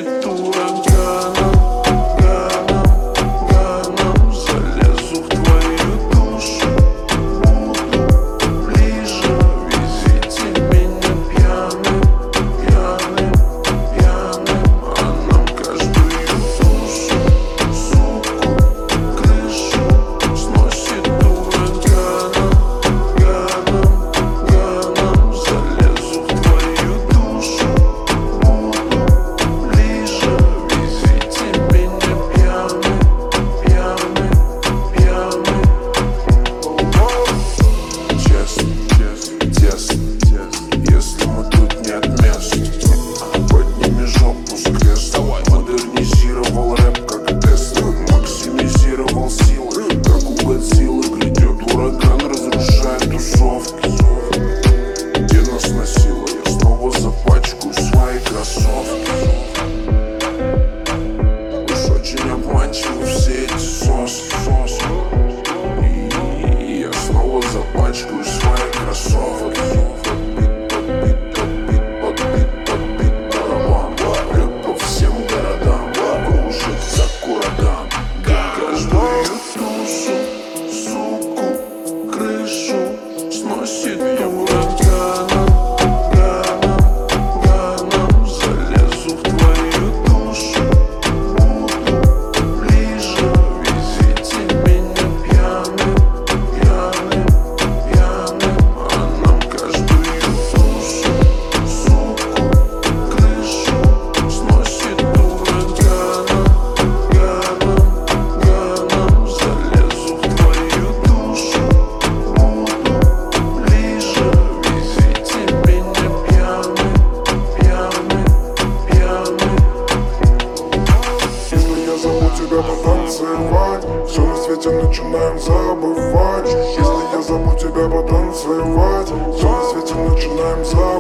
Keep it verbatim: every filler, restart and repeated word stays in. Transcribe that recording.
сносит ураганом, ганом, ганом. Залезу в твою душу, буду ближе. Везите меня пьяным, пьяным, пьяным. А нам каждую душу, суку, крышу сносит ураганом, ганом, ганом. Залезу в твою душу, буду ближе. Везите меня пьяным, пьяным, пьяным. Честно, честно, тесно, тесно. Если мы тут не от места, подними жопу с креста. Модернизировал рэп как Тесла, максимизировал силы, как у Годзиллы. Грядет ураган, разрушает тусовки. Где нас носило, я снова запачкаю свои кроссовки. Уж очень обманчивы все эти соски, соски. И я снова запачкаю свои кроссовки. Подбит, подбит, подбит, подбит барабан. Рэп по всем городам кружит как ураган. Каждую душу, суку, крышу сносит ураганом, ганом, ганом. Залезу в твою душу, буду ближе. Везите меня пьяным, пьяным, пьяным. А нам каждую душу, суку, крышу сносит ураганом, ганом, ганом. Залезу в твою душу, буду ближе. Везите меня пьяным, пьяным, пьяным. Если я зову тебя потанцевать, все на свете начинаем забывать. Если я зову тебя потанцевать, все на свете начинаем забывать.